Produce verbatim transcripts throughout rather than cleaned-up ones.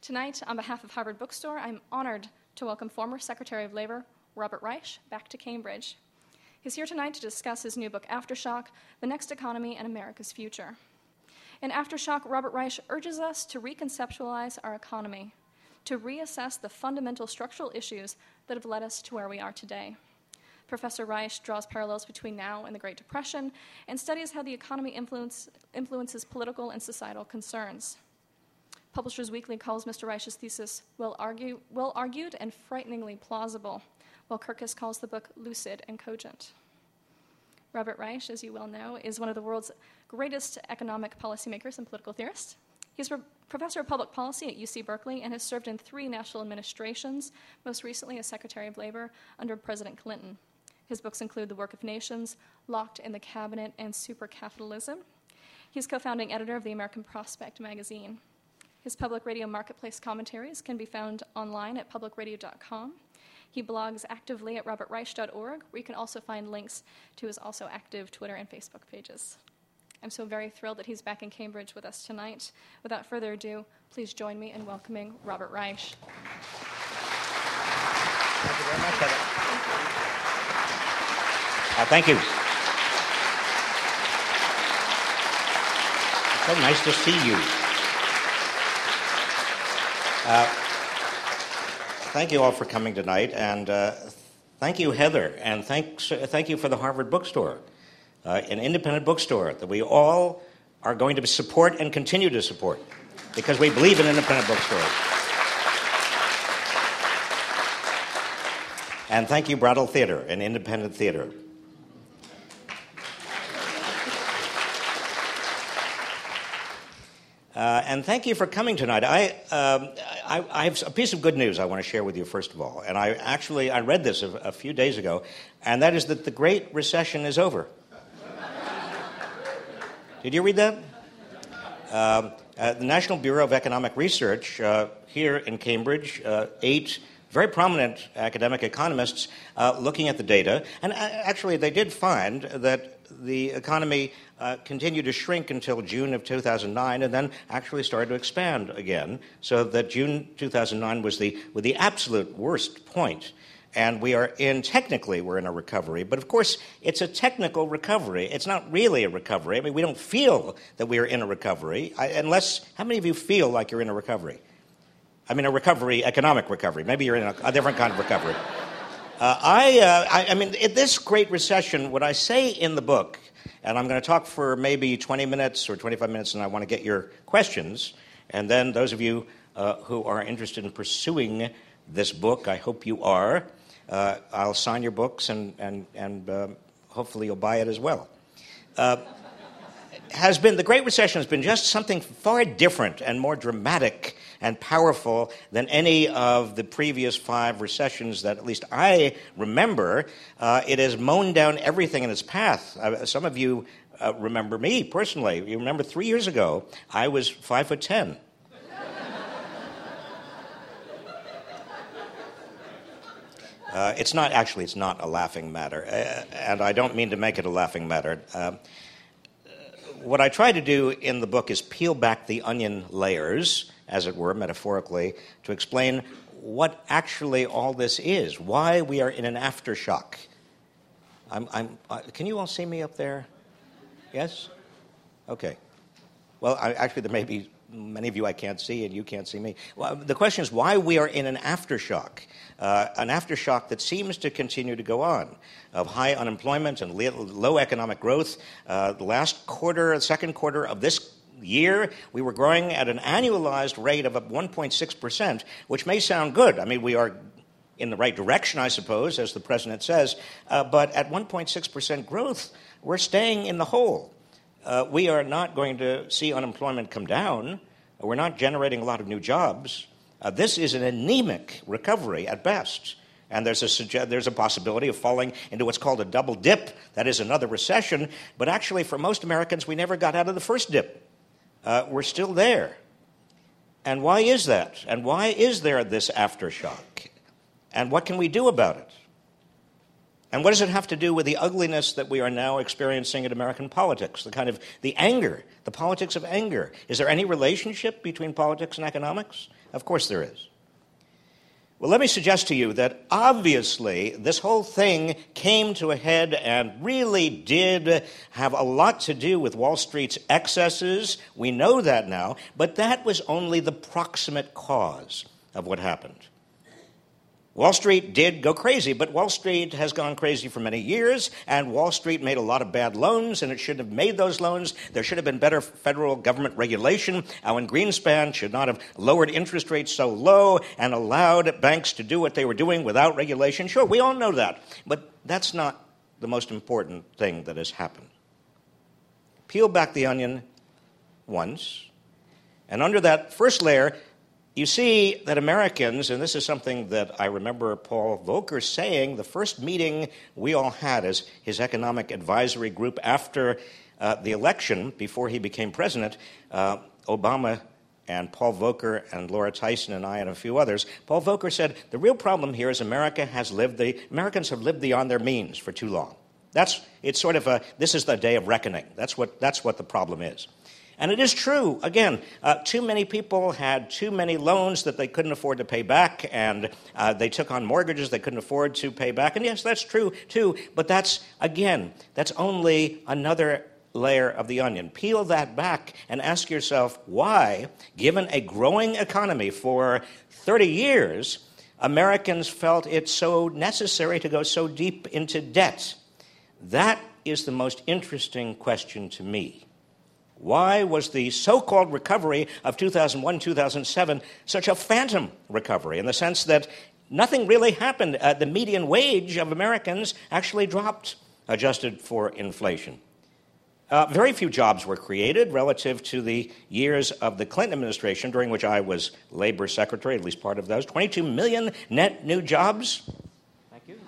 Tonight, on behalf of Harvard Bookstore, I'm honored to welcome former Secretary of Labor Robert Reich back to Cambridge. He's here tonight to discuss his new book, Aftershock, The Next Economy and America's Future. In Aftershock, Robert Reich urges us to reconceptualize our economy, to reassess the fundamental structural issues that have led us to where we are today. Professor Reich draws parallels between now and the Great Depression and studies how the economy influence, influences political and societal concerns. Publishers Weekly calls Mister Reich's thesis well, argue, well argued and frighteningly plausible, while Kirkus calls the book lucid and cogent. Robert Reich, as you well know, is one of the world's greatest economic policymakers and political theorists. He's a professor of public policy at U C Berkeley and has served in three national administrations, most recently as Secretary of Labor under President Clinton. His books include The Work of Nations, Locked in the Cabinet, and Supercapitalism. He's co-founding editor of the American Prospect magazine. His public radio marketplace commentaries can be found online at public radio dot com. He blogs actively at robert reich dot org, where you can also find links to his also active Twitter and Facebook pages. I'm so very thrilled that he's back in Cambridge with us tonight. Without further ado, please join me in welcoming Robert Reich. Thank you very much, Heather. Uh, thank you. It's so nice to see you. Uh, thank you all for coming tonight, and uh, thank you, Heather, and thanks, uh, thank you for the Harvard Bookstore, uh, an independent bookstore that we all are going to support and continue to support because we believe in independent bookstores. And thank you, Brattle Theater, an independent theater. Uh, and thank you for coming tonight. I, um, I, I have a piece of good news I want to share with you, first of all. And I actually, I read this a, a few days ago, and that is that the Great Recession is over. Did you read that? Um, uh, the National Bureau of Economic Research uh, here in Cambridge, uh, eight very prominent academic economists uh, looking at the data. And uh, actually, they did find that the economy uh, continued to shrink until June of two thousand nine and then actually started to expand again, so that June two thousand nine was the, was the absolute worst point. And we are in, technically, we're in a recovery. But of course, it's a technical recovery. It's not really a recovery. I mean, we don't feel that we are in a recovery, I, unless, how many of you feel like you're in a recovery? I mean, a recovery, economic recovery. Maybe you're in a, a different kind of recovery. Uh, I, uh, I, I mean, in this Great Recession, what I say in the book, and I'm going to talk for maybe twenty minutes or twenty-five minutes, and I want to get your questions. And then those of you uh, who are interested in pursuing this book, I hope you are. Uh, I'll sign your books, and, and, and uh, hopefully you'll buy it as well. Uh, has been the Great Recession has been just something far different and more dramatic and powerful than any of the previous five recessions that at least I remember. Uh, it has mown down everything in its path. Uh, some of you uh, remember me personally. You remember three years ago, I was five foot ten. Uh, it's not, actually, it's not a laughing matter, uh, and I don't mean to make it a laughing matter. Uh, what I try to do in the book is peel back the onion layers, as it were, metaphorically, to explain what actually all this is, why we are in an aftershock. I'm, I'm, uh, can you all see me up there? Yes? Okay. Well, I, actually, there may be many of you I can't see, and you can't see me. Well, the question is why we are in an aftershock, uh, an aftershock that seems to continue to go on, of high unemployment and low economic growth. Uh, the last quarter, the second quarter of this year, we were growing at an annualized rate of one point six percent, which may sound good. I mean, we are in the right direction, I suppose, as the president says, uh, but at one point six percent growth, we're staying in the hole. Uh, we are not going to see unemployment come down. We're not generating a lot of new jobs. Uh, this is an anemic recovery at best. And there's a, suge- there's a possibility of falling into what's called a double dip. That is another recession. But actually, for most Americans, we never got out of the first dip. Uh, we're still there. And why is that? And why is there this aftershock? And what can we do about it? And what does it have to do with the ugliness that we are now experiencing in American politics, the kind of the anger, the politics of anger? Is there any relationship between politics and economics? Of course there is. Well, let me suggest to you that obviously this whole thing came to a head and really did have a lot to do with Wall Street's excesses. We know that now, but that was only the proximate cause of what happened. Wall Street did go crazy, but Wall Street has gone crazy for many years, and Wall Street made a lot of bad loans, and it shouldn't have made those loans. There should have been better federal government regulation. Alan Greenspan should not have lowered interest rates so low and allowed banks to do what they were doing without regulation. Sure, we all know that, but that's not the most important thing that has happened. Peel back the onion once, and under that first layer, you see that Americans, and this is something that I remember Paul Volcker saying, the first meeting we all had as his economic advisory group after uh, the election, before he became president, uh, Obama and Paul Volcker and Laura Tyson and I and a few others, Paul Volcker said, the real problem here is America has lived the, Americans have lived beyond their means for too long. That's, it's sort of a, this is the day of reckoning. That's what, that's what the problem is. And it is true. Again, uh, too many people had too many loans that they couldn't afford to pay back, and uh, they took on mortgages they couldn't afford to pay back. And yes, that's true, too. But that's, again, that's only another layer of the onion. Peel that back and ask yourself why, given a growing economy for thirty years, Americans felt it so necessary to go so deep into debt. That is the most interesting question to me. Why was the so-called recovery of two thousand one, two thousand seven such a phantom recovery in the sense that nothing really happened? Uh, the median wage of Americans actually dropped, adjusted for inflation. Uh, very few jobs were created relative to the years of the Clinton administration, during which I was labor secretary, at least part of those. twenty-two million net new jobs. Thank you.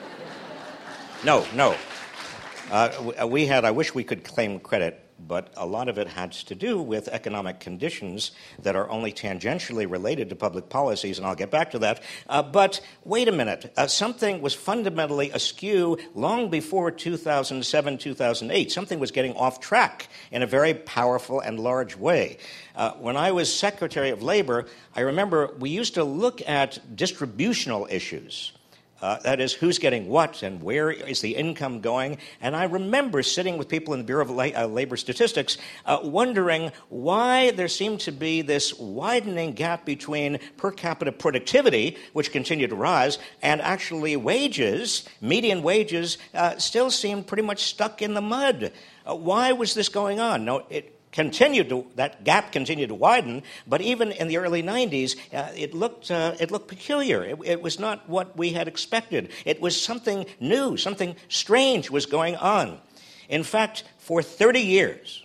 No, no. Uh, we had, I wish we could claim credit, but a lot of it has to do with economic conditions that are only tangentially related to public policies, and I'll get back to that. Uh, but wait a minute. Uh, something was fundamentally askew long before two thousand seven, two thousand eight. Something was getting off track in a very powerful and large way. Uh, when I was Secretary of Labor, I remember we used to look at distributional issues. Uh, that is, who's getting what and where is the income going? And I remember sitting with people in the Bureau of La- uh, Labor Statistics uh, wondering why there seemed to be this widening gap between per capita productivity, which continued to rise, and actually wages, median wages, uh, still seemed pretty much stuck in the mud. Uh, why was this going on? No, it continued to, that gap continued to widen, but even in the early nineties, uh, it looked uh, it looked peculiar. It, it was not what we had expected. It was something new, something strange was going on. In fact, for thirty years,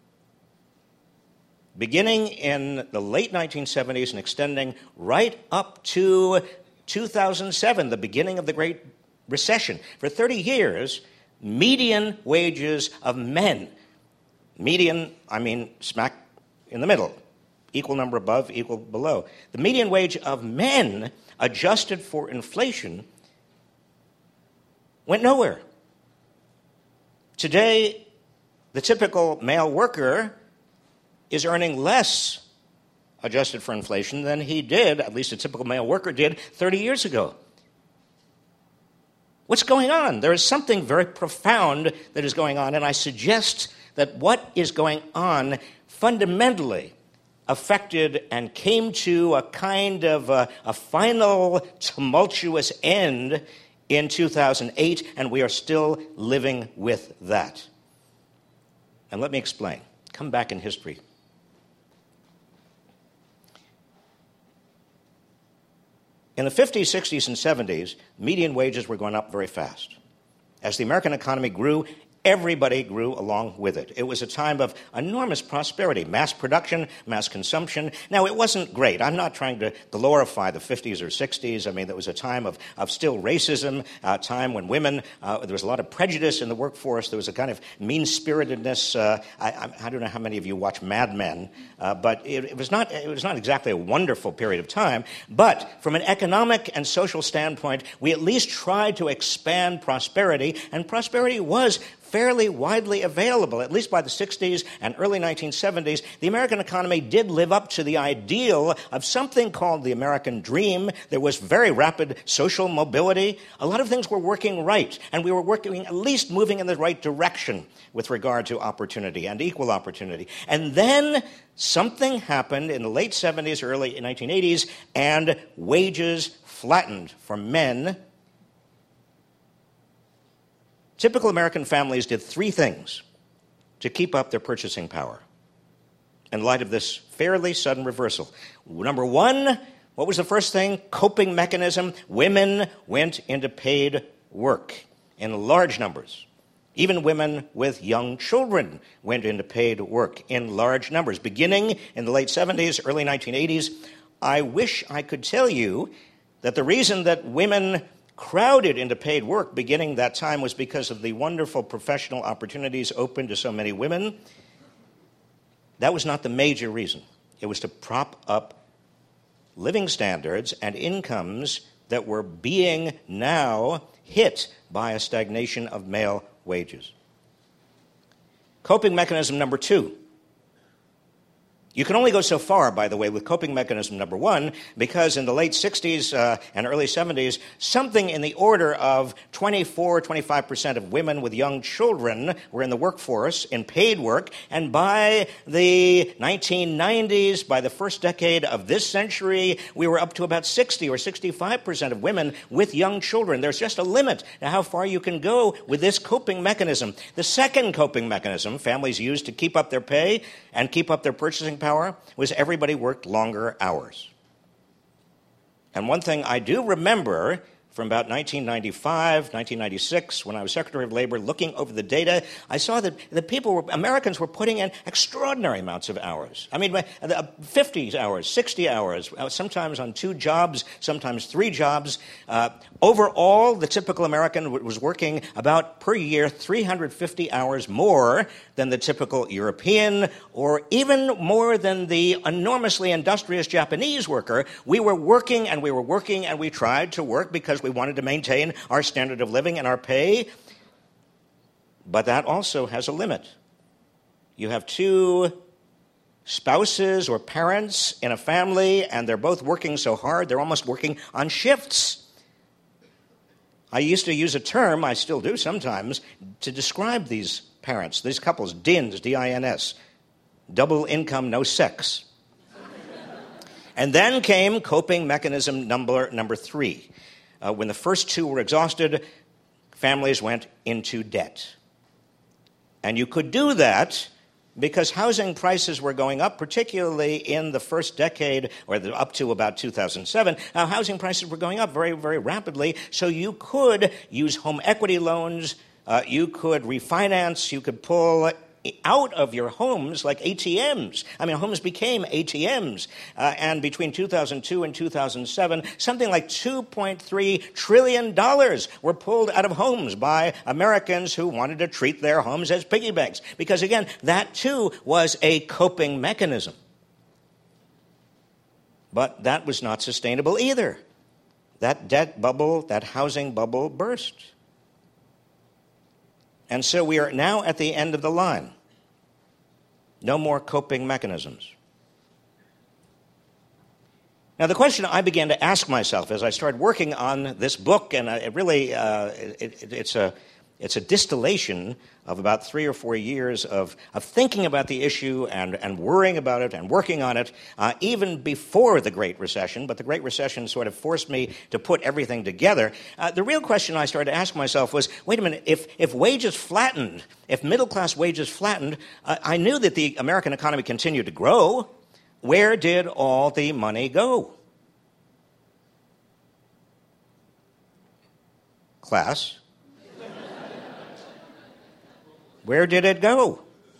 beginning in the late nineteen seventies and extending right up to two thousand seven, the beginning of the Great Recession, for thirty years, median wages of men, median, I mean smack in the middle, equal number above, equal below. The median wage of men, adjusted for inflation, went nowhere. Today, the typical male worker is earning less, adjusted for inflation, than he did, at least a typical male worker did, thirty years ago. What's going on? There is something very profound that is going on, and I suggest that what is going on fundamentally affected and came to a kind of a, a final tumultuous end in two thousand eight, and we are still living with that. And let me explain. Come back in history. In the fifties, sixties, and seventies, median wages were going up very fast. As the American economy grew, everybody grew along with it. It was a time of enormous prosperity, mass production, mass consumption. Now, it wasn't great. I'm not trying to glorify the fifties or sixties. I mean, there was a time of, of still racism, a time when women, uh, there was a lot of prejudice in the workforce. There was a kind of mean-spiritedness. Uh, I, I don't know how many of you watch Mad Men, uh, but it, it was not it was not exactly a wonderful period of time. But from an economic and social standpoint, we at least tried to expand prosperity, and prosperity was fairly widely available. At least by the sixties and early nineteen seventies, the American economy did live up to the ideal of something called the American dream. There was very rapid social mobility. A lot of things were working right, and we were working, at least moving in the right direction with regard to opportunity and equal opportunity. And then something happened in the late seventies, early nineteen eighties, and wages flattened for men. Typical American families did three things to keep up their purchasing power in light of this fairly sudden reversal. Number one, what was the first thing? Coping mechanism. Women went into paid work in large numbers. Even women with young children went into paid work in large numbers. Beginning in the late seventies, early nineteen eighties, I wish I could tell you that the reason that women crowded into paid work beginning that time was because of the wonderful professional opportunities open to so many women. That was not the major reason. It was to prop up living standards and incomes that were being now hit by a stagnation of male wages. Coping mechanism number two. You can only go so far, by the way, with coping mechanism number one, because in the late sixties uh, and early seventies, something in the order of twenty-four, twenty-five percent of women with young children were in the workforce, in paid work, and by the nineteen nineties, by the first decade of this century, we were up to about sixty or sixty-five percent of women with young children. There's just a limit to how far you can go with this coping mechanism. The second coping mechanism families used to keep up their pay and keep up their purchasing power Power was everybody worked longer hours. And one thing I do remember from about nineteen ninety-five, nineteen ninety-six, when I was Secretary of Labor, looking over the data, I saw that the people, were, Americans were putting in extraordinary amounts of hours. I mean, fifty hours, sixty hours, sometimes on two jobs, sometimes three jobs. Uh, overall, the typical American was working about, per year, three hundred fifty hours more than the typical European, or even more than the enormously industrious Japanese worker. We were working and we were working and we tried to work because we wanted to maintain our standard of living and our pay. But that also has a limit. You have two spouses or parents in a family, and they're both working so hard, they're almost working on shifts. I used to use a term, I still do sometimes, to describe these parents, these couples, D I N S, D I N S, double income, no sex. And then came coping mechanism number, number three. Uh, when the first two were exhausted, families went into debt. And you could do that because housing prices were going up, particularly in the first decade, or the, up to about two thousand seven. Uh, housing prices were going up very, very rapidly, so you could use home equity loans, uh, you could refinance, you could pull out of your homes like A T Ms. I mean, homes became A T Ms. Uh, and between two thousand two and two thousand seven, something like two point three trillion dollars were pulled out of homes by Americans who wanted to treat their homes as piggy banks. Because, again, that too was a coping mechanism. But that was not sustainable either. That debt bubble, that housing bubble burst. And so we are now at the end of the line. No more coping mechanisms. Now, the question I began to ask myself as I started working on this book, and it really, uh, it, it, it's a it's a distillation of about three or four years of, of thinking about the issue and, and worrying about it and working on it, uh, even before the Great Recession. But the Great Recession sort of forced me to put everything together. Uh, the real question I started to ask myself was, wait a minute, if, if wages flattened, if middle-class wages flattened, uh, I knew that the American economy continued to grow. Where did all the money go? Class? Where did it go?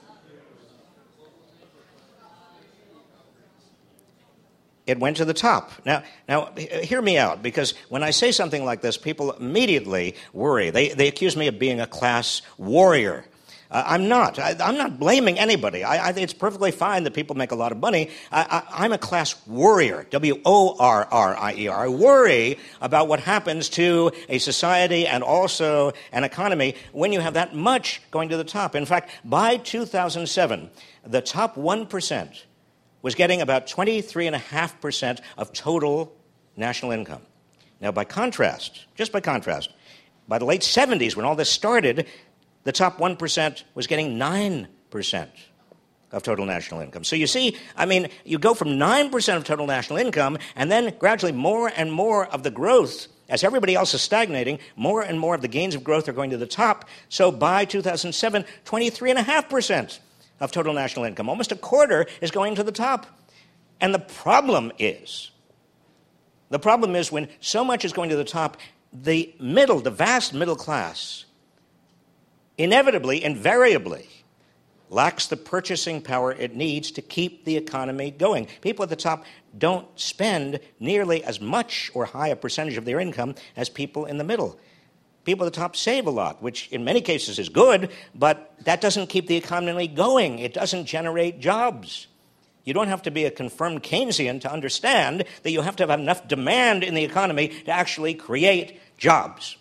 It went to the top. Now, now, hear me out, because when I say something like this, people immediately worry. They, they accuse me of being a class warrior. Uh, I'm not. I, I'm not blaming anybody. I, I, it's perfectly fine that people make a lot of money. I, I, I'm a class worrier, W O R R I E R. I worry about what happens to a society and also an economy when you have that much going to the top. In fact, by two thousand seven, the top one percent was getting about twenty-three point five percent of total national income. Now, by contrast, just by contrast, by the late seventies, when all this started, the top one percent was getting nine percent of total national income. So you see, I mean, you go from nine percent of total national income, and then gradually more and more of the growth, as everybody else is stagnating, more and more of the gains of growth are going to the top. So by two thousand seven, twenty-three point five percent of total national income, almost a quarter, is going to the top. And the problem is, the problem is when so much is going to the top, the middle, the vast middle class, inevitably, invariably, lacks the purchasing power it needs to keep the economy going. People at the top don't spend nearly as much or high a percentage of their income as people in the middle. People at the top save a lot, which in many cases is good, but that doesn't keep the economy going. It doesn't generate jobs. You don't have to be a confirmed Keynesian to understand that you have to have enough demand in the economy to actually create jobs.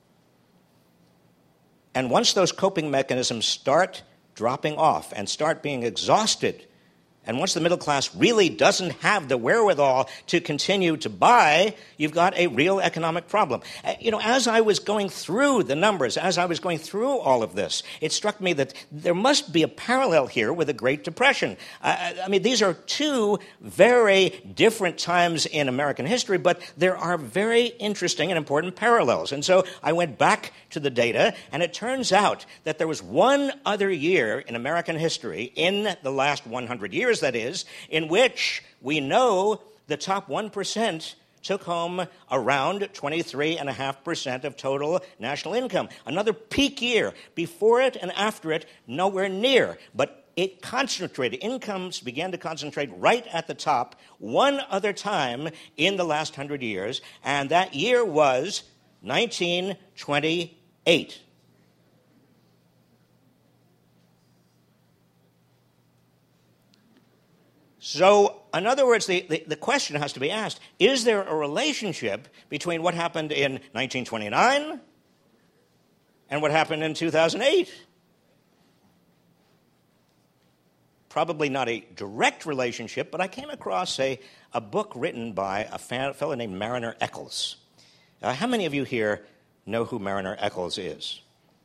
And once those coping mechanisms start dropping off and start being exhausted, and once the middle class really doesn't have the wherewithal to continue to buy, you've got a real economic problem. Uh, you know, as I was going through the numbers, as I was going through all of this, it struck me that there must be a parallel here with the Great Depression. Uh, I mean, these are two very different times in American history, but there are very interesting and important parallels. And so I went back to the data, and it turns out that there was one other year in American history, in the last one hundred years, that is, in which we know the top one percent took home around twenty-three point five percent of total national income. Another peak year. Before it and after it, nowhere near. But it concentrated. Incomes began to concentrate right at the top one other time in the last hundred years, and that year was nineteen twenty-eight. So, in other words, the, the, the question has to be asked, is there a relationship between what happened in nineteen twenty-nine and what happened in two thousand eight? Probably not a direct relationship, but I came across a, a book written by a fan, fellow named Mariner Eccles. Uh, how many of you here know who Mariner Eccles is?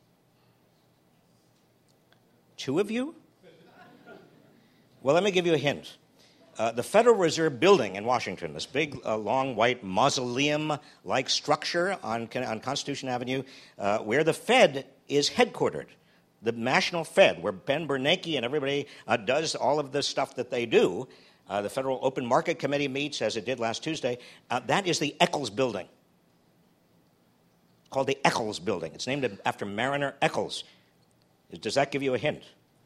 Two of you? Well, let me give you a hint. Uh, the Federal Reserve Building in Washington, this big, uh, long, white mausoleum-like structure on, on Constitution Avenue, uh, where the Fed is headquartered, the National Fed, where Ben Bernanke and everybody uh, does all of the stuff that they do. Uh, the Federal Open Market Committee meets, as it did last Tuesday. Uh, that is the Eccles Building, called the Eccles Building. It's named after Mariner Eccles. Does that give you a hint?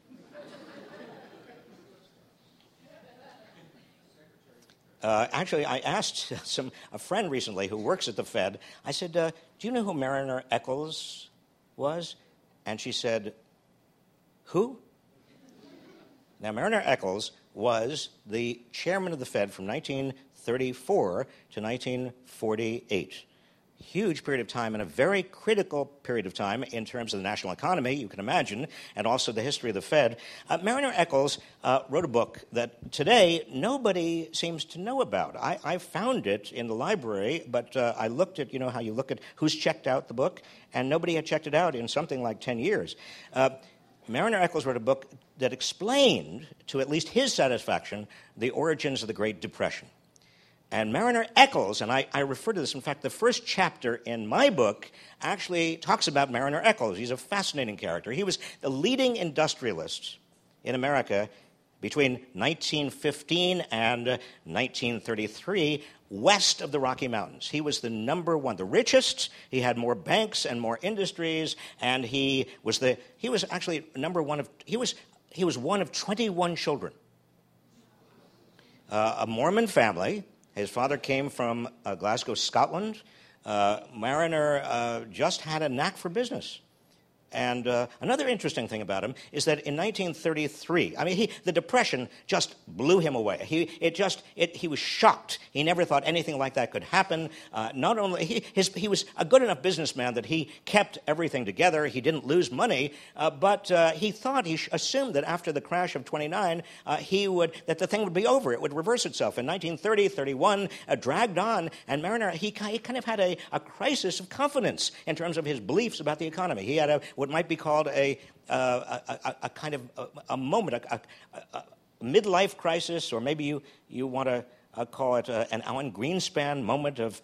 Uh, actually, I asked some a friend recently who works at the Fed, I said, uh, do you know who Mariner Eccles was? And she said, who? Now, Mariner Eccles was the chairman of the Fed from nineteen thirty-four to nineteen forty-eight. Huge period of time and a very critical period of time in terms of the national economy, you can imagine, and also the history of the Fed. Uh, Mariner Eccles uh, wrote a book that today nobody seems to know about. I, I found it in the library, but uh, I looked at, you know, how you look at who's checked out the book, and nobody had checked it out in something like ten years. Uh, Mariner Eccles wrote a book that explained, to at least his satisfaction, the origins of the Great Depression. And Mariner Eccles, and I, I refer to this, in fact, the first chapter in my book actually talks about Mariner Eccles. He's a fascinating character. He was the leading industrialist in America between nineteen fifteen and nineteen thirty-three, west of the Rocky Mountains. He was the number one, the richest. He had more banks and more industries, and he was the he was actually number one of he was he was one of twenty-one children. Uh, a Mormon family. His father came from uh, Glasgow, Scotland. Uh, Mariner uh, just had a knack for business. and uh, another interesting thing about him is that in nineteen thirty-three, I mean, he, the Depression just blew him away. He, it just, it, he was shocked. He never thought anything like that could happen. Uh, not only, he, his, he was a good enough businessman that he kept everything together. He didn't lose money, uh, but uh, he thought, he assumed that after the crash of twenty-nine, uh, he would, that the thing would be over. It would reverse itself. In nineteen thirty, thirty-one, uh, dragged on, and Mariner, he, he kind of had a, a crisis of confidence in terms of his beliefs about the economy. He had a, what might be called a, uh, a, a, a kind of a, a moment, a, a, a midlife crisis, or maybe you, you want to uh, call it uh, an Alan Greenspan moment of,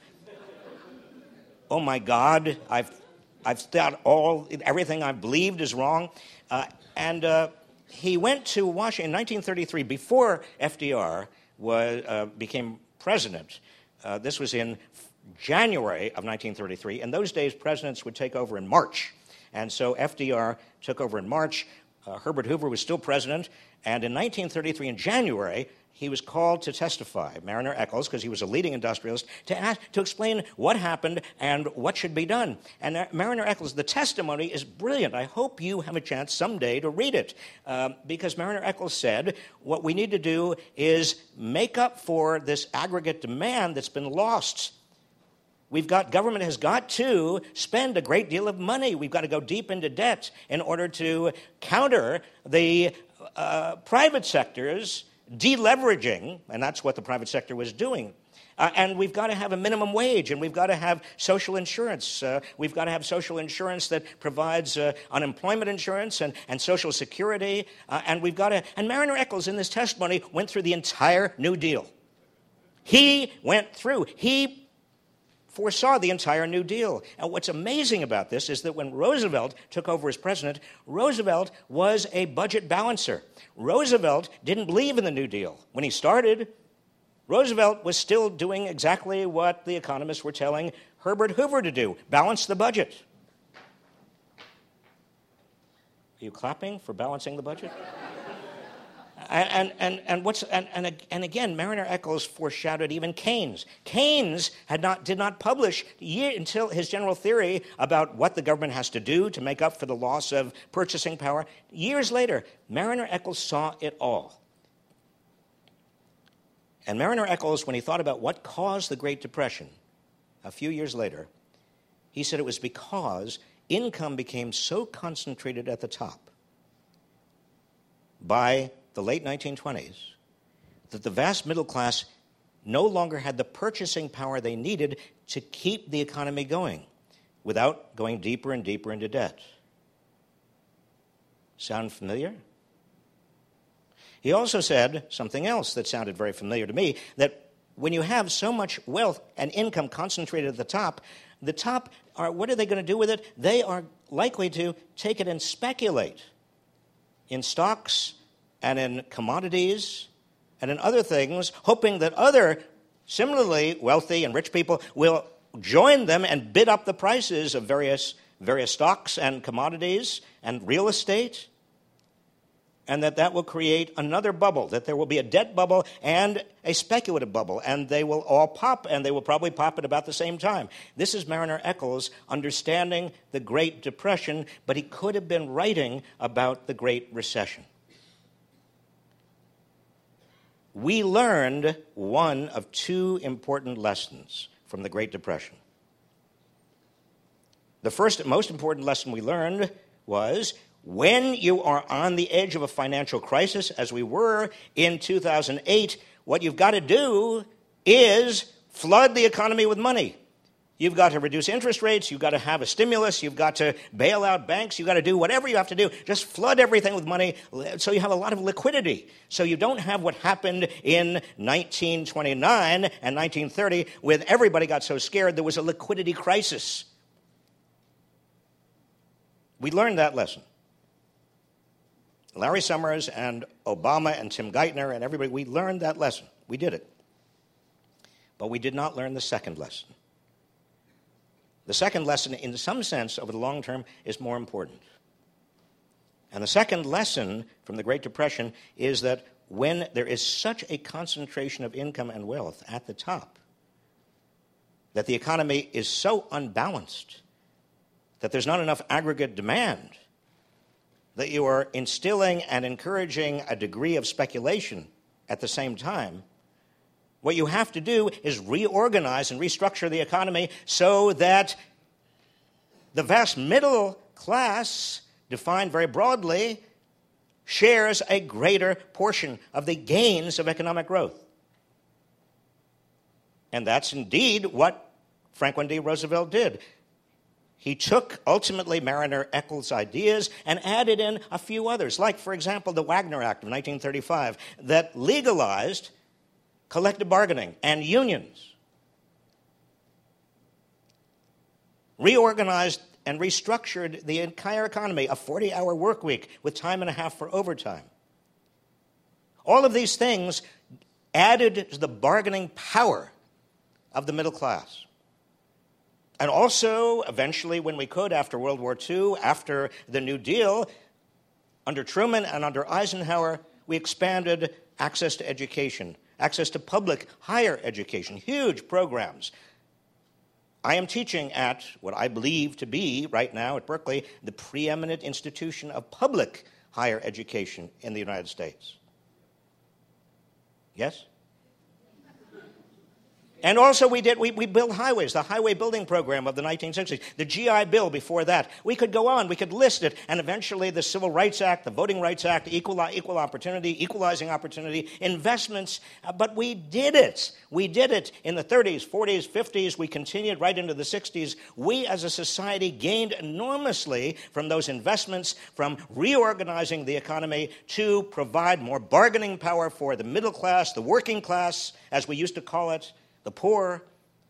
oh my God, I've, I've thought all, everything I've believed is wrong. Uh, and uh, he went to Washington in nineteen thirty-three, before F D R was, uh, became president. Uh, this was in January of nineteen thirty-three. In those days, presidents would take over in March. And so F D R took over in March. Uh, Herbert Hoover was still president. And in nineteen thirty-three, in January, he was called to testify, Mariner Eccles, because he was a leading industrialist, to ask, to explain what happened and what should be done. And uh, Mariner Eccles, the testimony is brilliant. I hope you have a chance someday to read it, uh, because Mariner Eccles said, what we need to do is make up for this aggregate demand that's been lost. We've got, government has got to spend a great deal of money. We've got to go deep into debt in order to counter the uh, private sector's deleveraging, and that's what the private sector was doing. Uh, and we've got to have a minimum wage, and we've got to have social insurance. Uh, we've got to have social insurance that provides uh, unemployment insurance and, and social security. Uh, and we've got to, and Mariner Eccles in this testimony went through the entire New Deal. He went through, he foresaw the entire New Deal. And what's amazing about this is that when Roosevelt took over as president, Roosevelt was a budget balancer. Roosevelt didn't believe in the New Deal. When he started, Roosevelt was still doing exactly what the economists were telling Herbert Hoover to do, balance the budget. Are you clapping for balancing the budget? And, and, and, what's, and, and, and again, Mariner Eccles foreshadowed even Keynes. Keynes had not, did not publish year, until his general theory about what the government has to do to make up for the loss of purchasing power. Years later, Mariner Eccles saw it all. And Mariner Eccles, when he thought about what caused the Great Depression a few years later, he said it was because income became so concentrated at the top by the late nineteen twenties, that the vast middle class no longer had the purchasing power they needed to keep the economy going without going deeper and deeper into debt. Sound familiar? He also said something else that sounded very familiar to me, that when you have so much wealth and income concentrated at the top, the top, are what are they going to do with it? They are likely to take it and speculate in stocks and in commodities, and in other things, hoping that other similarly wealthy and rich people will join them and bid up the prices of various, various stocks and commodities and real estate, and that that will create another bubble, that there will be a debt bubble and a speculative bubble, and they will all pop, and they will probably pop at about the same time. This is Mariner Eccles understanding the Great Depression, but he could have been writing about the Great Recession. We learned one of two important lessons from the Great Depression. The first and most important lesson we learned was when you are on the edge of a financial crisis, as we were in two thousand eight, what you've got to do is flood the economy with money. You've got to reduce interest rates. You've got to have a stimulus. You've got to bail out banks. You've got to do whatever you have to do. Just flood everything with money so you have a lot of liquidity. So you don't have what happened in nineteen twenty-nine and nineteen thirty when everybody got so scared there was a liquidity crisis. We learned that lesson. Larry Summers and Obama and Tim Geithner and everybody, we learned that lesson. We did it. But we did not learn the second lesson. The second lesson, in some sense, over the long term, is more important. And the second lesson from the Great Depression is that when there is such a concentration of income and wealth at the top, that the economy is so unbalanced that there's not enough aggregate demand, that you are instilling and encouraging a degree of speculation at the same time, what you have to do is reorganize and restructure the economy so that the vast middle class, defined very broadly, shares a greater portion of the gains of economic growth. And that's indeed what Franklin D. Roosevelt did. He took, ultimately, Mariner Eccles' ideas and added in a few others, like, for example, the Wagner Act of nineteen thirty-five, that legalized collective bargaining and unions, reorganized and restructured the entire economy, a forty-hour work week with time and a half for overtime. All of these things added to the bargaining power of the middle class. And also, eventually, when we could, after World War Two, after the New Deal, under Truman and under Eisenhower, we expanded access to education, access to public higher education, huge programs. I am teaching at what I believe to be, right now at Berkeley, the preeminent institution of public higher education in the United States. Yes? And also we did, we, we built highways, the highway building program of the nineteen sixties, the G I Bill before that. We could go on, we could list it, and eventually the Civil Rights Act, the Voting Rights Act, equal, equal opportunity, equalizing opportunity, investments, uh, but we did it. We did it in the thirties, forties, fifties, we continued right into the sixties. We as a society gained enormously from those investments, from reorganizing the economy to provide more bargaining power for the middle class, the working class, as we used to call it, the poor.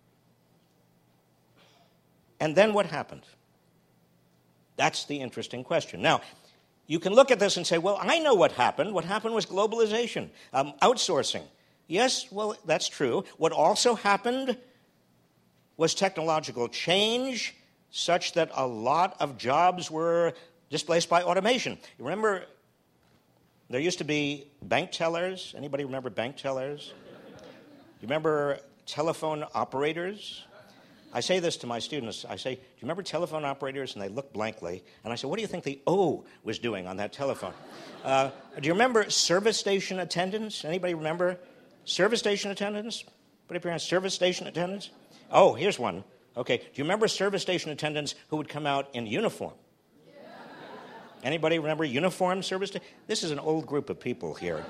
And then what happened? That's the interesting question. Now, you can look at this and say, well, I know what happened. What happened was globalization, um, outsourcing. Yes, well, that's true. What also happened was technological change such that a lot of jobs were displaced by automation. You remember, there used to be bank tellers. Anybody remember bank tellers? You remember telephone operators? I say this to my students. I say, do you remember telephone operators? And they look blankly. And I say, what do you think the O was doing on that telephone? Uh, do you remember service station attendants? Anybody remember service station attendants? Put up your hands. Service station attendants? Oh, here's one. Okay. Do you remember service station attendants who would come out in uniform? Anybody remember uniform service? Sta- this is an old group of people here.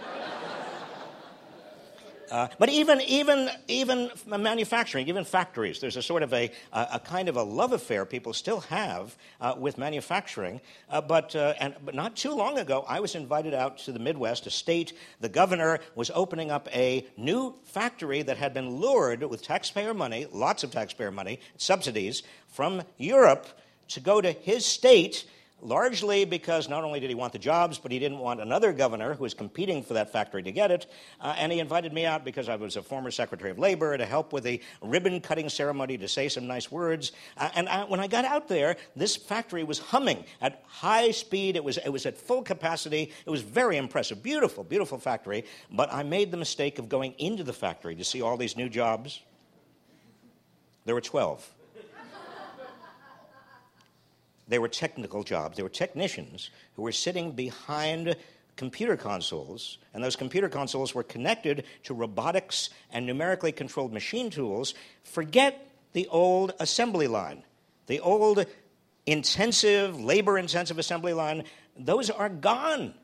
Uh, but even even even manufacturing, even factories, there's a sort of a, a, a kind of a love affair people still have uh, with manufacturing. Uh, but uh, and but not too long ago, I was invited out to the Midwest, a state. The governor was opening up a new factory that had been lured with taxpayer money, lots of taxpayer money, subsidies from Europe to go to his state. Largely because not only did he want the jobs, but he didn't want another governor who was competing for that factory to get it. Uh, and he invited me out because I was a former Secretary of Labor to help with the ribbon-cutting ceremony, to say some nice words. Uh, and I, when I got out there, this factory was humming at high speed. It was, it was at full capacity. It was very impressive. Beautiful, beautiful factory. But I made the mistake of going into the factory to see all these new jobs. There were twelve. They were technical jobs. They were technicians who were sitting behind computer consoles, and those computer consoles were connected to robotics and numerically controlled machine tools. Forget the old assembly line, the old intensive, labor-intensive assembly line. Those are gone.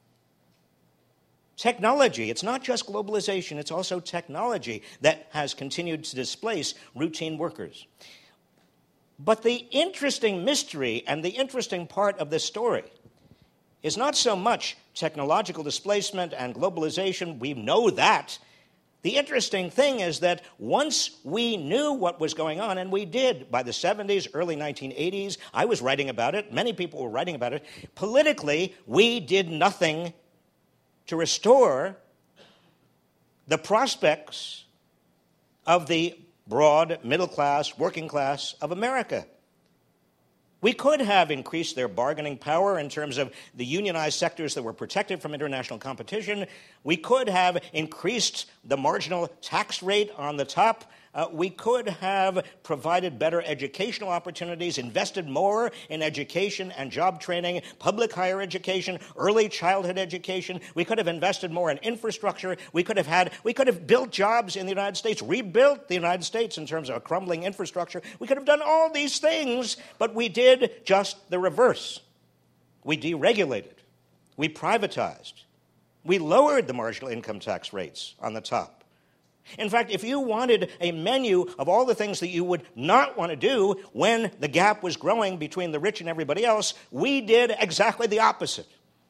Technology, it's not just globalization, it's also technology that has continued to displace routine workers. But the interesting mystery and the interesting part of this story is not so much technological displacement and globalization. We know that. The interesting thing is that once we knew what was going on, and we did by the seventies, early nineteen eighties, I was writing about it, many people were writing about it, politically, we did nothing to restore the prospects of the broad, middle class, working class of America. We could have increased their bargaining power in terms of the unionized sectors that were protected from international competition. We could have increased the marginal tax rate on the top Uh, we could have provided better educational opportunities, invested more in education and job training, public higher education, early childhood education. We could have invested more in infrastructure. We could have had, we could have built jobs in the United States, rebuilt the United States in terms of a crumbling infrastructure. We could have done all these things, but we did just the reverse. We deregulated. We privatized. We lowered the marginal income tax rates on the top. In fact, if you wanted a menu of all the things that you would not want to do when the gap was growing between the rich and everybody else, we did exactly the opposite.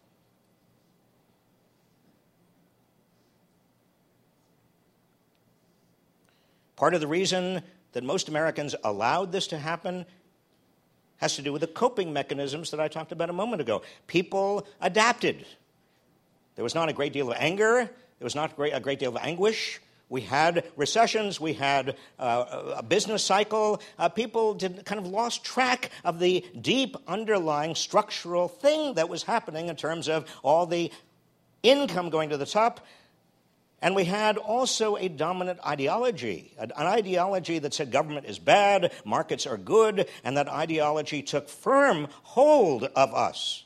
Part of the reason that most Americans allowed this to happen has to do with the coping mechanisms that I talked about a moment ago. People adapted. There was not a great deal of anger. There was not a great, a great deal of anguish. We had recessions. We had uh, a business cycle. Uh, people did, kind of lost track of the deep underlying structural thing that was happening in terms of all the income going to the top. And we had also a dominant ideology, an ideology that said government is bad, markets are good, and that ideology took firm hold of us.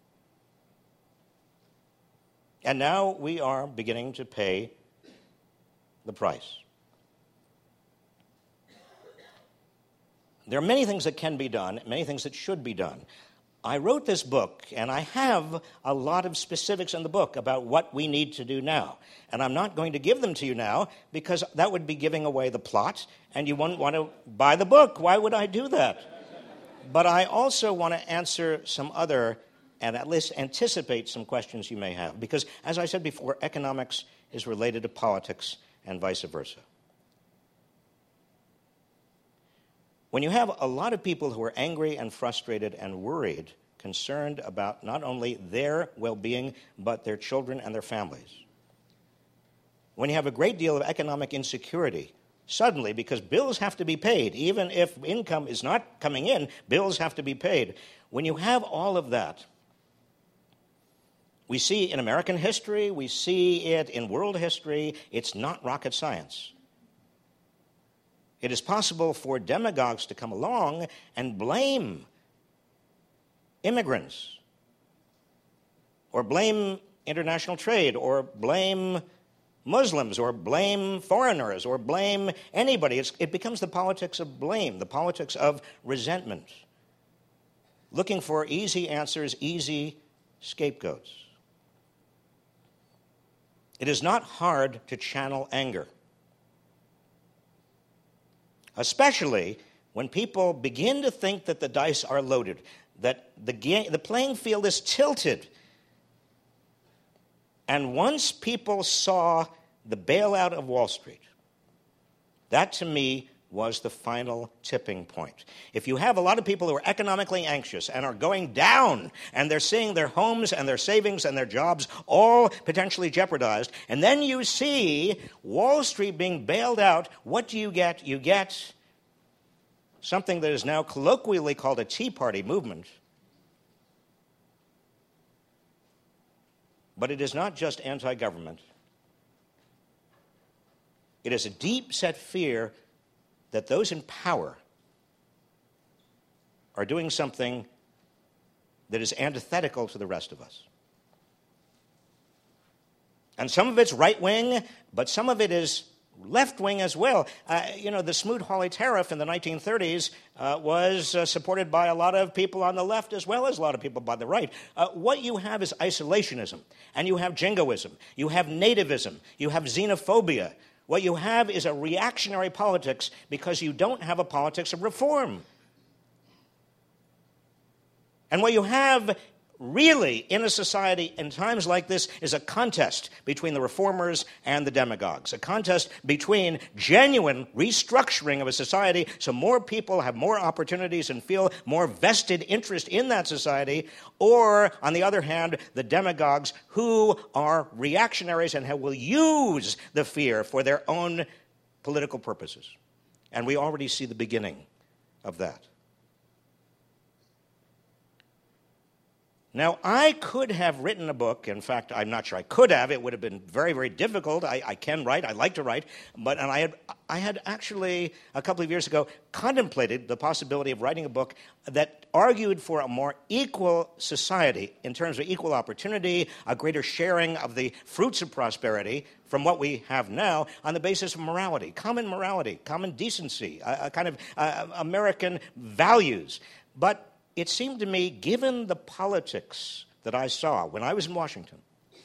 And now we are beginning to pay the price. There are many things that can be done, many things that should be done. I wrote this book, and I have a lot of specifics in the book about what we need to do now. And I'm not going to give them to you now because that would be giving away the plot, and you wouldn't want to buy the book. Why would I do that? But I also want to answer some other, and at least anticipate some questions you may have. Because, as I said before, economics is related to politics and vice versa. When you have a lot of people who are angry and frustrated and worried, concerned about not only their well-being, but their children and their families. When you have a great deal of economic insecurity, suddenly, because bills have to be paid, even if income is not coming in, bills have to be paid. When you have all of that, we see in American history, we see it in world history, it's not rocket science. It is possible for demagogues to come along and blame immigrants, or blame international trade, or blame Muslims, or blame foreigners, or blame anybody. It's, it becomes the politics of blame, the politics of resentment, looking for easy answers, easy scapegoats. It is not hard to channel anger, especially when people begin to think that the dice are loaded, that the, game, the playing field is tilted. And once people saw the bailout of Wall Street, that to me was the final tipping point. If you have a lot of people who are economically anxious and are going down, and they're seeing their homes and their savings and their jobs all potentially jeopardized, and then you see Wall Street being bailed out, what do you get? You get something that is now colloquially called a Tea Party movement. But it is not just anti-government. It is a deep-set fear that those in power are doing something that is antithetical to the rest of us. And some of it's right-wing, but some of it is left-wing as well. Uh, you know, the Smoot-Hawley tariff in the nineteen thirties uh, was uh, supported by a lot of people on the left as well as a lot of people by the right. Uh, what you have is isolationism, and you have jingoism, you have nativism, you have xenophobia. What you have is a reactionary politics because you don't have a politics of reform. And what you have really in a society in times like this is a contest between the reformers and the demagogues, a contest between genuine restructuring of a society so more people have more opportunities and feel more vested interest in that society, or, on the other hand, the demagogues who are reactionaries and who will use the fear for their own political purposes. And we already see the beginning of that. Now, I could have written a book. In fact, I'm not sure I could have. It would have been very, very difficult. I, I can write. I like to write. But and I had, I had actually, a couple of years ago, contemplated the possibility of writing a book that argued for a more equal society in terms of equal opportunity, a greater sharing of the fruits of prosperity from what we have now on the basis of morality, common morality, common decency, a, a kind of uh, American values. But it seemed to me, given the politics that I saw when I was in Washington,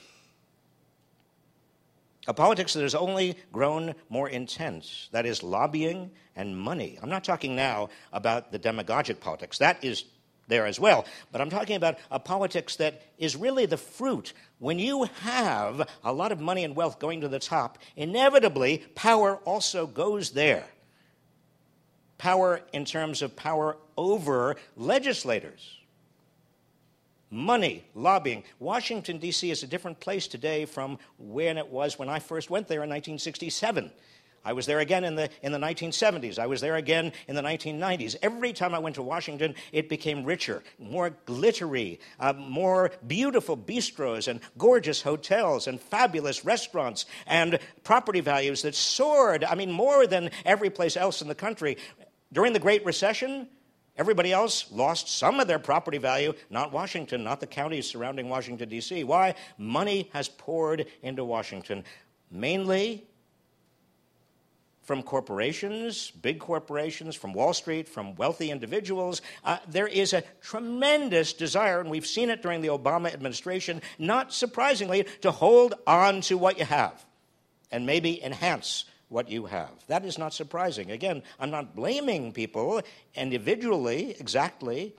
a politics that has only grown more intense, that is lobbying and money. I'm not talking now about the demagogic politics. That is there as well. But I'm talking about a politics that is really the fruit. When you have a lot of money and wealth going to the top, inevitably power also goes there. Power in terms of power over legislators. Money, lobbying. Washington, D C is a different place today from when it was when I first went there in nineteen sixty-seven. I was there again in the in the nineteen seventies. I was there again in the nineteen nineties. Every time I went to Washington, it became richer, more glittery, uh, more beautiful bistros and gorgeous hotels and fabulous restaurants and property values that soared, I mean, more than every place else in the country. During the Great Recession, everybody else lost some of their property value, not Washington, not the counties surrounding Washington, D C Why? Money has poured into Washington, mainly from corporations, big corporations, from Wall Street, from wealthy individuals. Uh, there is a tremendous desire, and we've seen it during the Obama administration, not surprisingly, to hold on to what you have and maybe enhance what you have. That is not surprising. Again, I'm not blaming people individually, exactly.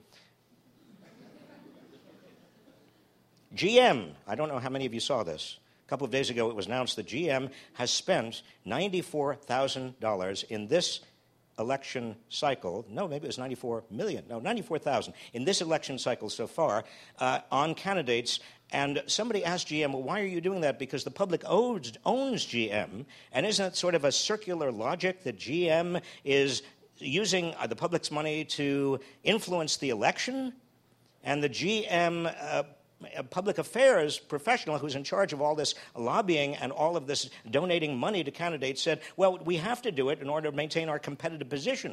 G M, I don't know how many of you saw this. A couple of days ago, it was announced that G M has spent ninety-four thousand dollars in this election cycle. No, maybe it was ninety-four million dollars. No, ninety-four thousand dollars in this election cycle so far uh, on candidates. And somebody asked G M, well, why are you doing that? Because the public owns, owns G M. And isn't it sort of a circular logic that G M is using uh, the public's money to influence the election? And the G M uh, public affairs professional who's in charge of all this lobbying and all of this donating money to candidates said, well, we have to do it in order to maintain our competitive position.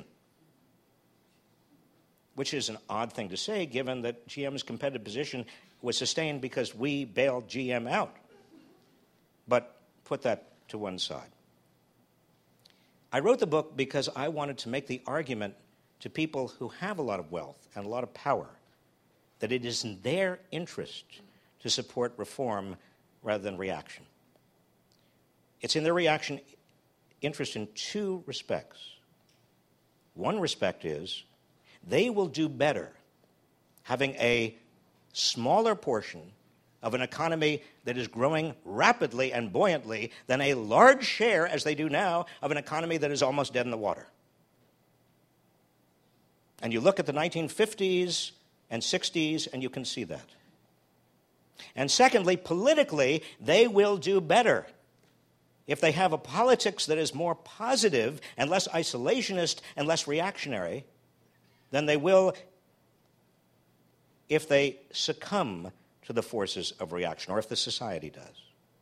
Which is an odd thing to say, given that G M's competitive position was sustained because we bailed G M out. But put that to one side. I wrote the book because I wanted to make the argument to people who have a lot of wealth and a lot of power that it is in their interest to support reform rather than reaction. It's in their reaction interest in two respects. One respect is they will do better having a smaller portion of an economy that is growing rapidly and buoyantly than a large share, as they do now, of an economy that is almost dead in the water. And you look at the nineteen fifties and sixties, and you can see that. And secondly, politically, they will do better if they have a politics that is more positive and less isolationist and less reactionary than they will if they succumb to the forces of reaction, or if the society does.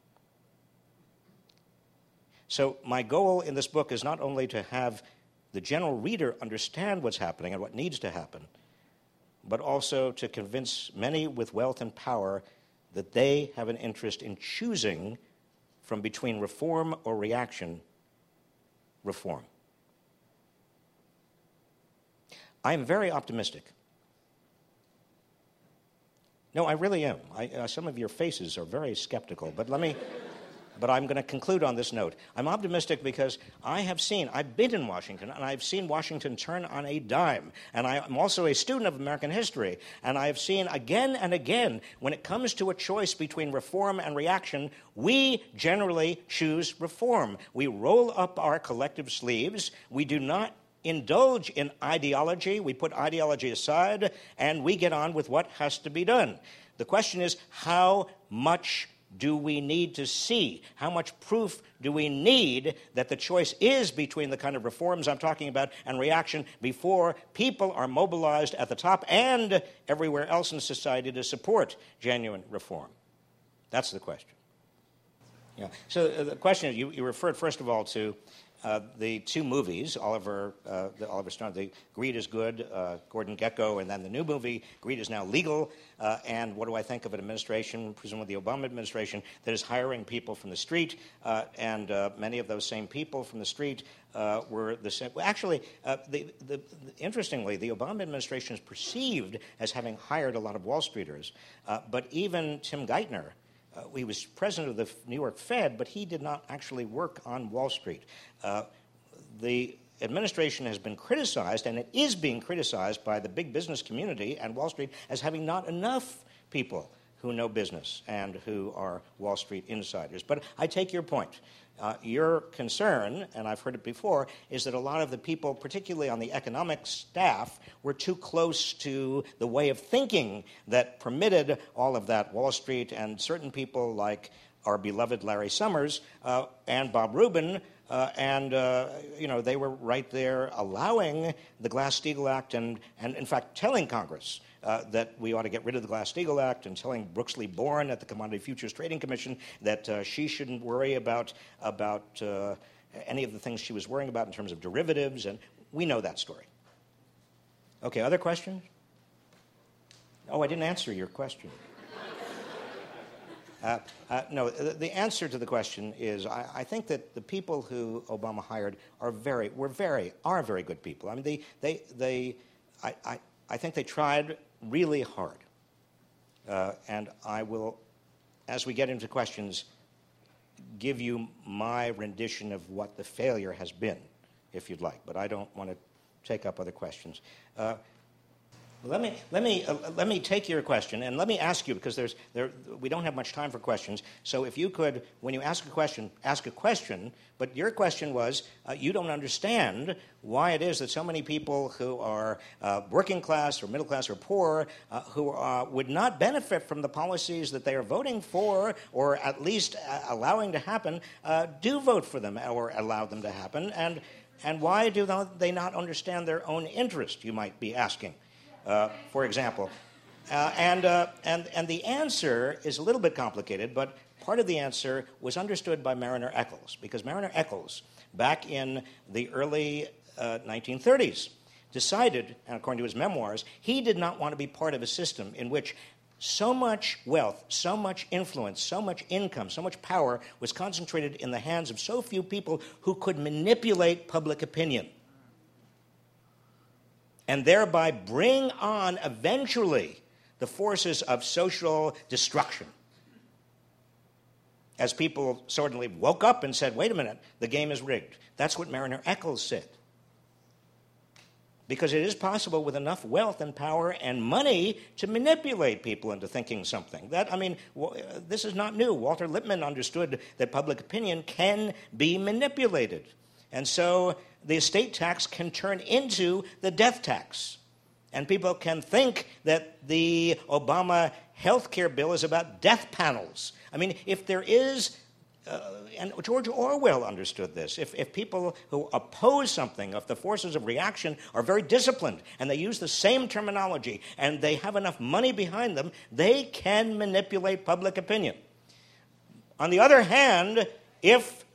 So my goal in this book is not only to have the general reader understand what's happening and what needs to happen, but also to convince many with wealth and power that they have an interest in choosing from between reform or reaction, reform. I am very optimistic. No, I really am. I, uh, some of your faces are very skeptical, but let me... But I'm going to conclude on this note. I'm optimistic because I have seen, I've been in Washington, and I've seen Washington turn on a dime. And I'm also a student of American history, and I've seen again and again, when it comes to a choice between reform and reaction, we generally choose reform. We roll up our collective sleeves. We do not indulge in ideology. We put ideology aside, and we get on with what has to be done. The question is, how much do we need to see? How much proof do we need that the choice is between the kind of reforms I'm talking about and reaction before people are mobilized at the top and everywhere else in society to support genuine reform? That's the question. Yeah. So uh, the question is, you, you referred first of all to uh, the two movies, Oliver, uh, the Oliver Stone, the Greed is Good, uh, Gordon Gekko, and then the new movie, Greed is Now Legal. Uh, and what do I think of an administration, presumably the Obama administration, that is hiring people from the street? Uh, and uh, many of those same people from the street uh, were the same. Well, actually, uh, the, the, the, interestingly, the Obama administration is perceived as having hired a lot of Wall Streeters. Uh, but even Tim Geithner, Uh, he was president of the New York Fed, but he did not actually work on Wall Street. Uh, the administration has been criticized, and it is being criticized by the big business community and Wall Street as having not enough people who know business and who are Wall Street insiders. But I take your point. Uh, your concern, and I've heard it before, is that a lot of the people, particularly on the economic staff, were too close to the way of thinking that permitted all of that. Wall Street and certain people like our beloved Larry Summers uh, and Bob Rubin, uh, and, uh, you know, they were right there allowing the Glass-Steagall Act and, and, in fact, telling Congress Uh, that we ought to get rid of the Glass-Steagall Act, and telling Brooksley Born at the Commodity Futures Trading Commission that uh, she shouldn't worry about, about uh, any of the things she was worrying about in terms of derivatives, and we know that story. Okay, other questions? Oh, I didn't answer your question. uh, uh, no, the, the answer to the question is I, I think that the people who Obama hired are very, were very, are very good people. I mean, they, they, they I, I, I think they tried really hard. Uh, and I will, as we get into questions, give you my rendition of what the failure has been, if you'd like. But I don't want to take up other questions. Uh, let me let me uh, let me take your question and let me ask you, because there's there we don't have much time for questions. So if you could, when you ask a question, ask a question. But your question was uh, you don't understand why it is that so many people who are uh, working class or middle class or poor uh, who uh, would not benefit from the policies that they are voting for, or at least uh, allowing to happen, uh, do vote for them or allow them to happen, and and why do they not understand their own interest? You might be asking. Uh, for example. Uh, and, uh, and, and the answer is a little bit complicated, but part of the answer was understood by Mariner Eccles, because Mariner Eccles, back in the early uh, nineteen thirties, decided, and according to his memoirs, he did not want to be part of a system in which so much wealth, so much influence, so much income, so much power was concentrated in the hands of so few people who could manipulate public opinion, and thereby bring on, eventually, the forces of social destruction. As people suddenly woke up and said, wait a minute, the game is rigged. That's what Mariner Eccles said. Because it is possible with enough wealth and power and money to manipulate people into thinking something. That, I mean, w- this is not new. Walter Lippmann understood that public opinion can be manipulated. And so the estate tax can turn into the death tax. And people can think that the Obama health care bill is about death panels. I mean, if there is, uh, and George Orwell understood this, if, if people who oppose something, if the forces of reaction are very disciplined and they use the same terminology and they have enough money behind them, they can manipulate public opinion. On the other hand, if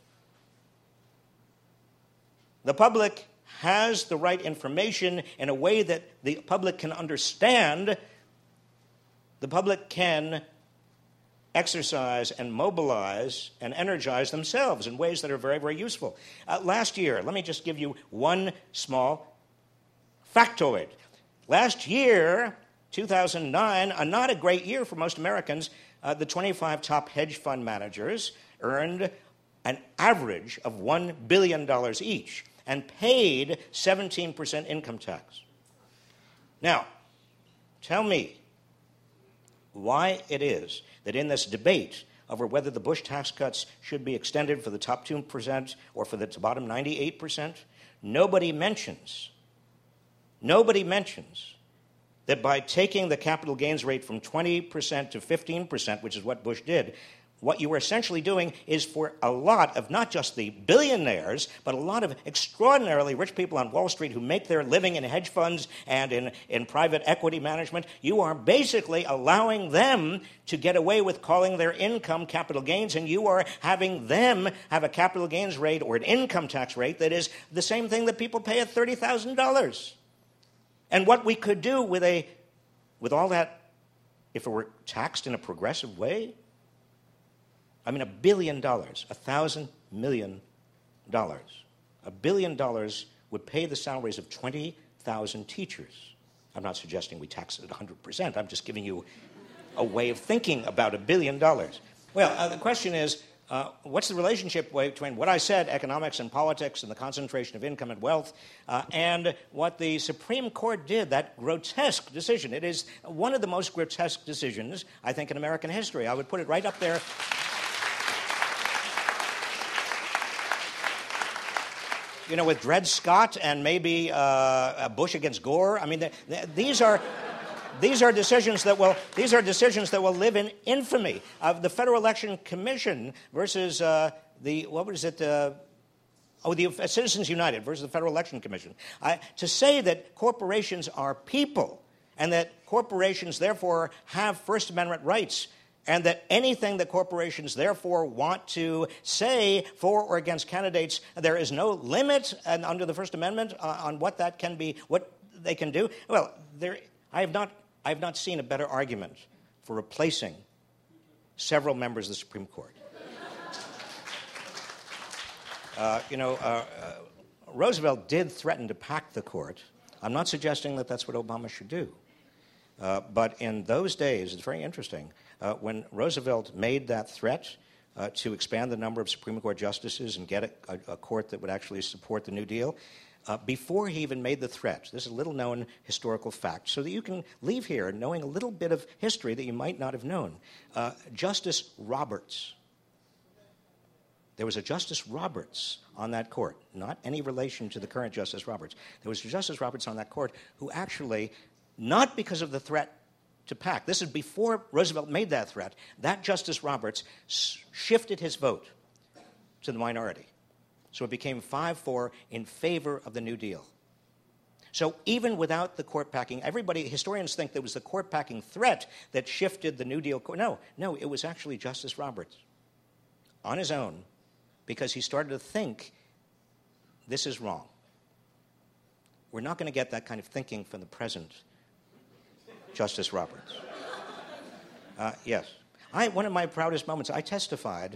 the public has the right information in a way that the public can understand, the public can exercise and mobilize and energize themselves in ways that are very, very useful. Uh, last year, let me just give you one small factoid. Last year, two thousand nine, uh, not a great year for most Americans, uh, the twenty-five top hedge fund managers earned an average of one billion dollars each and paid seventeen percent income tax. Now, tell me why it is that in this debate over whether the Bush tax cuts should be extended for the top two percent or for the bottom ninety-eight percent, nobody mentions, nobody mentions that by taking the capital gains rate from twenty percent to fifteen percent, which is what Bush did, what you are essentially doing is for a lot of not just the billionaires, but a lot of extraordinarily rich people on Wall Street who make their living in hedge funds and in, in private equity management, you are basically allowing them to get away with calling their income capital gains, and you are having them have a capital gains rate or an income tax rate that is the same thing that people pay at thirty thousand dollars. And what we could do with a with all that, if it were taxed in a progressive way, I mean, a billion dollars, a thousand million dollars. A billion dollars would pay the salaries of twenty thousand teachers. I'm not suggesting we tax it at one hundred percent. I'm just giving you a way of thinking about a billion dollars. Well, uh, the question is, uh, what's the relationship between what I said, economics and politics and the concentration of income and wealth, uh, and what the Supreme Court did, that grotesque decision? It is one of the most grotesque decisions, I think, in American history. I would put it right up there. You know, with Dred Scott and maybe uh, Bush against Gore. I mean, the, the, these are these are decisions that will these are decisions that will live in infamy. Uh, the Federal Election Commission versus uh, the what was it? Uh, oh, the uh, Citizens United versus the Federal Election Commission. Uh, to say that corporations are people and that corporations therefore have First Amendment rights, and that anything that corporations therefore want to say for or against candidates, there is no limit and under the First Amendment uh, on what that can be, what they can do. Well, there, I have not, I have not seen a better argument for replacing several members of the Supreme Court. Uh, you know, uh, uh, Roosevelt did threaten to pack the court. I'm not suggesting that that's what Obama should do. Uh, but in those days, it's very interesting, uh, when Roosevelt made that threat uh, to expand the number of Supreme Court justices and get a, a, a court that would actually support the New Deal, uh, before he even made the threat, this is a little-known historical fact, so that you can leave here knowing a little bit of history that you might not have known. Uh, Justice Roberts, there was a Justice Roberts on that court, not any relation to the current Justice Roberts. There was a Justice Roberts on that court who actually, not because of the threat to pack, this is before Roosevelt made that threat, that Justice Roberts shifted his vote to the minority. So it became five four in favor of the New Deal. So even without the court packing, everybody, historians think there was the court packing threat that shifted the New Deal. No, no, it was actually Justice Roberts on his own, because he started to think, this is wrong. We're not going to get that kind of thinking from the present Justice Roberts. Uh, yes. I, one of my proudest moments, I testified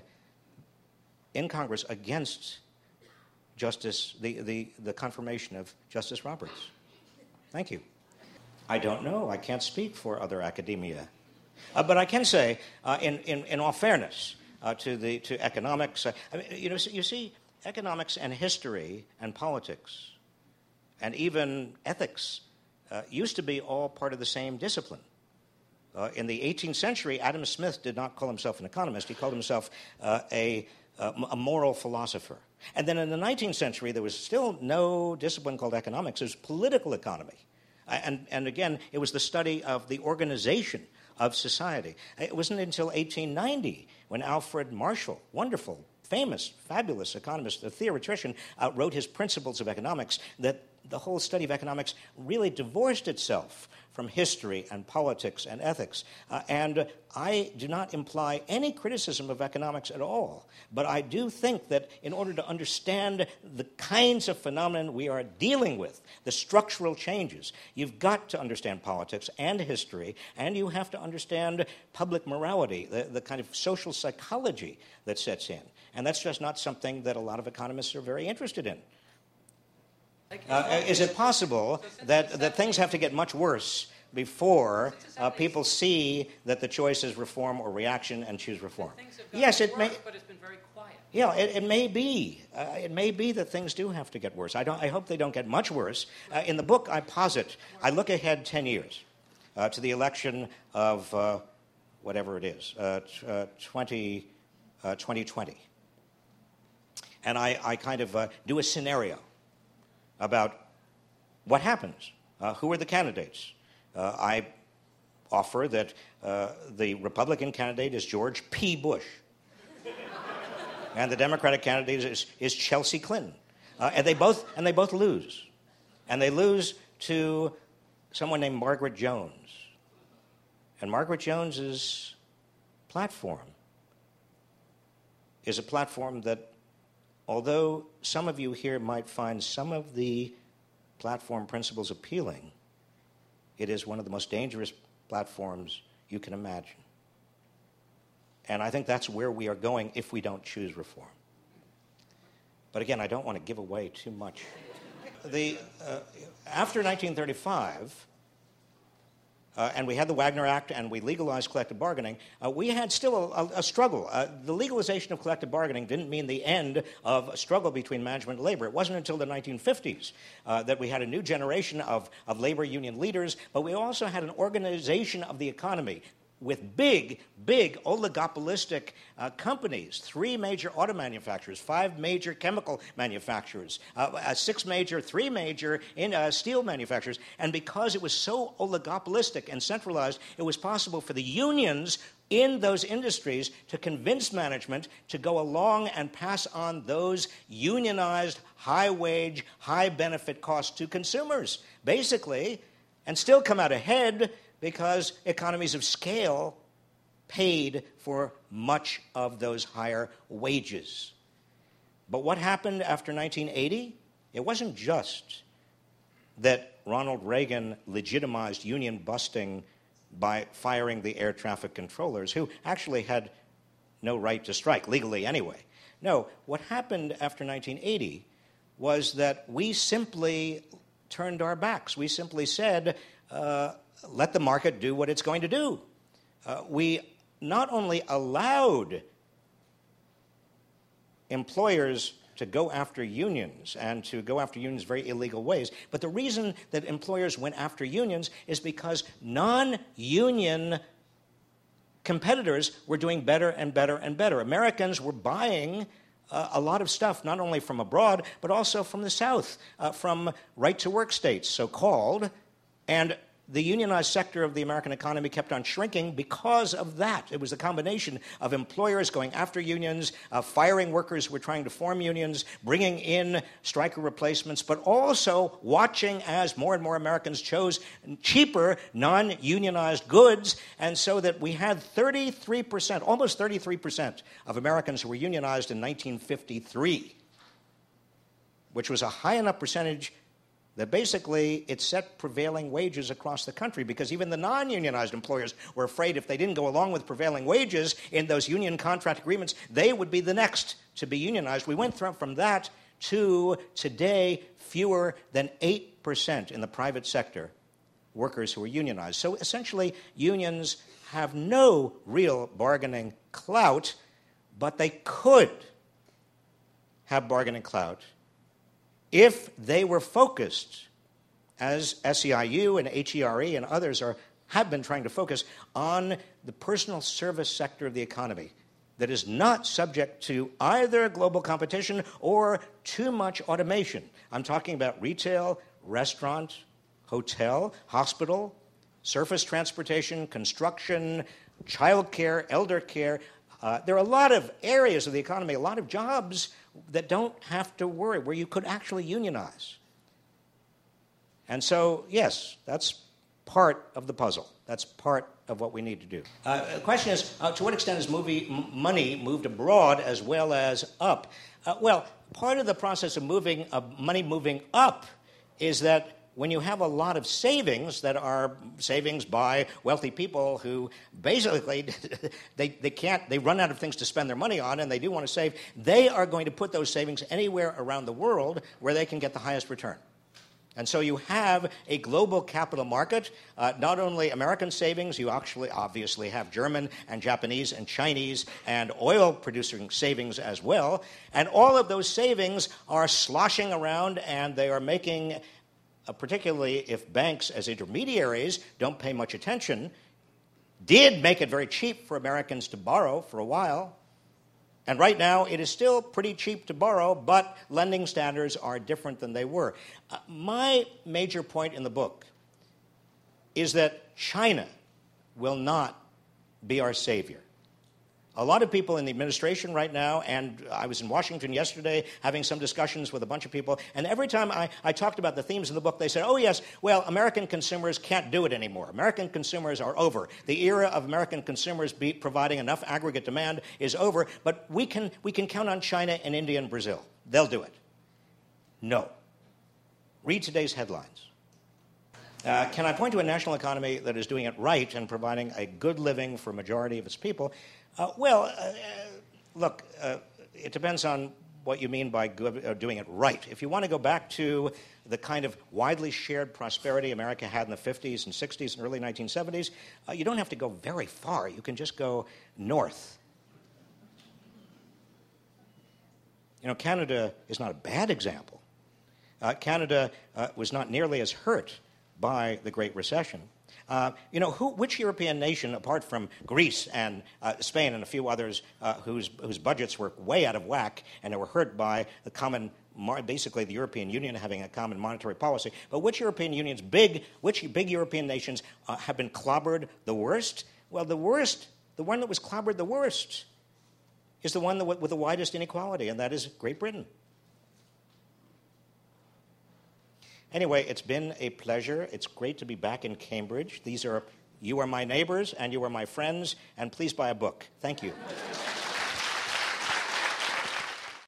in Congress against Justice, the, the, the confirmation of Justice Roberts. Thank you. I don't know. I can't speak for other academia. Uh, but I can say, uh, in, in, in all fairness, uh, to, the, to economics, uh, I mean, you know, you see, economics and history and politics and even ethics uh, used to be all part of the same discipline. Uh, in the eighteenth century, Adam Smith did not call himself an economist. He called himself uh, a, a moral philosopher. And then in the nineteenth century, there was still no discipline called economics. It was political economy. And, and again, it was the study of the organization of society. It wasn't until eighteen ninety when Alfred Marshall, wonderful, famous, fabulous economist, a theoretician, uh, wrote his Principles of Economics, that the whole study of economics really divorced itself from history and politics and ethics. Uh, and I do not imply any criticism of economics at all, but I do think that in order to understand the kinds of phenomena we are dealing with, the structural changes, you've got to understand politics and history, and you have to understand public morality, the, the kind of social psychology that sets in. And that's just not something that a lot of economists are very interested in. Uh, is it possible that, that things have to get much worse before uh, people see that the choice is reform or reaction and choose reform? Yes, it may. But it's been very quiet. Yeah, it, it may be. Uh, it may be that things do have to get worse. I don't. I hope they don't get much worse. Uh, in the book, I posit, I look ahead ten years uh, to the election of uh, whatever it is, uh, t- uh, twenty, uh, twenty twenty. And I, I kind of uh, do a scenario about what happens, uh, who are the candidates. Uh, I offer that uh, the Republican candidate is George P. Bush. And the Democratic candidate is, is Chelsea Clinton. Uh, and they both and they both lose. And they lose to someone named Margaret Jones. And Margaret Jones's platform is a platform that, although some of you here might find some of the platform principles appealing, it is one of the most dangerous platforms you can imagine. And I think that's where we are going if we don't choose reform. But again, I don't want to give away too much. The, uh, after nineteen thirty-five, uh, and we had the Wagner Act and we legalized collective bargaining, uh, we had still a, a, a struggle. Uh, the legalization of collective bargaining didn't mean the end of a struggle between management and labor. It wasn't until the nineteen fifties uh, that we had a new generation of, of labor union leaders, but we also had an organization of the economy with big, big oligopolistic uh, companies, three major auto manufacturers, five major chemical manufacturers, uh, uh, six major, three major in, uh, steel manufacturers. And because it was so oligopolistic and centralized, it was possible for the unions in those industries to convince management to go along and pass on those unionized, high-wage, high-benefit costs to consumers, basically, and still come out ahead because economies of scale paid for much of those higher wages. But what happened after nineteen eighty? It wasn't just that Ronald Reagan legitimized union busting by firing the air traffic controllers, who actually had no right to strike, legally anyway. No, what happened after nineteen eighty was that we simply turned our backs. We simply said, uh, let the market do what it's going to do. Uh, we not only allowed employers to go after unions and to go after unions very illegal ways, but the reason that employers went after unions is because non-union competitors were doing better and better and better. Americans were buying uh, a lot of stuff, not only from abroad, but also from the South, uh, from right-to-work states, so-called, and the unionized sector of the American economy kept on shrinking because of that. It was a combination of employers going after unions, uh, firing workers who were trying to form unions, bringing in striker replacements, but also watching as more and more Americans chose cheaper, non-unionized goods, and so that we had thirty-three percent, almost thirty-three percent of Americans who were unionized in nineteen fifty-three, which was a high enough percentage that basically it set prevailing wages across the country, because even the non-unionized employers were afraid if they didn't go along with prevailing wages in those union contract agreements, they would be the next to be unionized. We went from that to today fewer than eight percent in the private sector workers who are unionized. So essentially, unions have no real bargaining clout, but they could have bargaining clout if they were focused, as S E I U and H E R E and others are, have been trying to focus, on the personal service sector of the economy that is not subject to either global competition or too much automation. I'm talking about retail, restaurant, hotel, hospital, surface transportation, construction, child care, elder care. Uh, there are a lot of areas of the economy, a lot of jobs that don't have to worry, where you could actually unionize. And so, yes, that's part of the puzzle. That's part of what we need to do. Uh, the question is, uh, to what extent has movie m- money moved abroad as well as up? Uh, well, part of the process of moving uh, money moving up is that when you have a lot of savings that are savings by wealthy people who basically they, they can't, they run out of things to spend their money on and they do want to save, they are going to put those savings anywhere around the world where they can get the highest return. And so you have a global capital market, uh, not only American savings, you actually obviously have German and Japanese and Chinese and oil-producing savings as well. And all of those savings are sloshing around, and they are making, uh, particularly if banks as intermediaries don't pay much attention, did make it very cheap for Americans to borrow for a while. And right now, it is still pretty cheap to borrow, but lending standards are different than they were. Uh, my major point in the book is that China will not be our savior. A lot of people in the administration right now, and I was in Washington yesterday having some discussions with a bunch of people, and every time I, I talked about the themes of the book, they said, oh, yes, well, American consumers can't do it anymore. American consumers are over. The era of American consumers be providing enough aggregate demand is over, but we can, we can count on China and India and Brazil. They'll do it. No. Read today's headlines. Uh, can I point to a national economy that is doing it right and providing a good living for a majority of its people? Uh, well, uh, look, uh, it depends on what you mean by good, uh, doing it right. If you want to go back to the kind of widely shared prosperity America had in the fifties and sixties and early nineteen seventies, uh, you don't have to go very far. You can just go north. You know, Canada is not a bad example. Uh, Canada uh, was not nearly as hurt by the Great Recession. Uh, you know, who, which European nation, apart from Greece and uh, Spain and a few others uh, whose, whose budgets were way out of whack and they were hurt by the common, basically the European Union having a common monetary policy, but which European unions, big, which big European nations uh, have been clobbered the worst? Well, the worst, the one that was clobbered the worst is the one that, with the widest inequality, and that is Great Britain. Anyway, it's been a pleasure. It's great to be back in Cambridge. These are, you are my neighbors, and you are my friends, and please buy a book. Thank you.